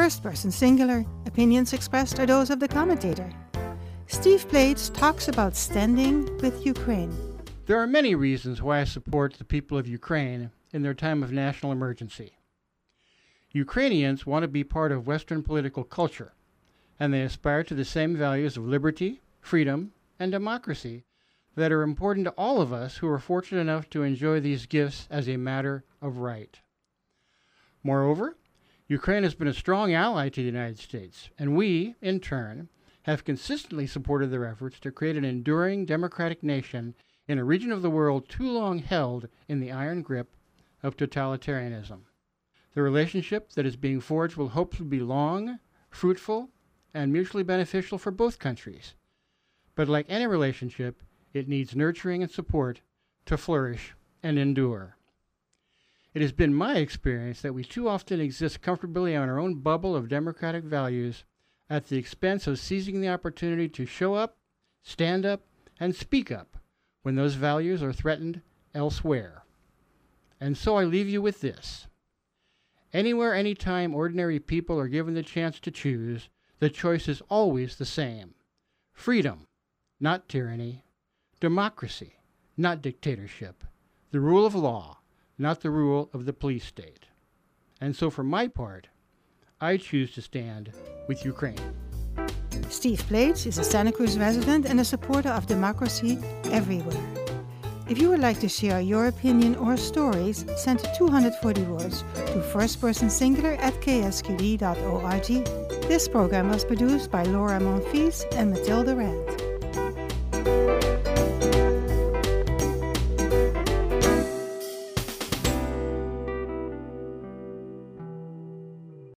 First person singular, opinions expressed are those of the commentator. Steve Blades talks about standing with Ukraine. There are many reasons why I support the people of Ukraine in their time of national emergency. Ukrainians want to be part of Western political culture, and they aspire to the same values of liberty, freedom, and democracy that are important to all of us who are fortunate enough to enjoy these gifts as a matter of right. Moreover, Ukraine has been a strong ally to the United States, and we, in turn, have consistently supported their efforts to create an enduring democratic nation in a region of the world too long held in the iron grip of totalitarianism. The relationship that is being forged will hopefully be long, fruitful, and mutually beneficial for both countries. But like any relationship, it needs nurturing and support to flourish and endure. It has been my experience that we too often exist comfortably on our own bubble of democratic values at the expense of seizing the opportunity to show up, stand up, and speak up when those values are threatened elsewhere. And so I leave you with this. Anywhere, anytime ordinary people are given the chance to choose, the choice is always the same. Freedom, not tyranny. Democracy, not dictatorship. The rule of law, not the rule of the police state. And so for my part, I choose to stand with Ukraine. Steve Blades is a Santa Cruz resident and a supporter of democracy everywhere. If you would like to share your opinion or stories, send 240 words to firstpersonsingular@ksqd.org. This program was produced by Laura Monfils and Matilda Rand.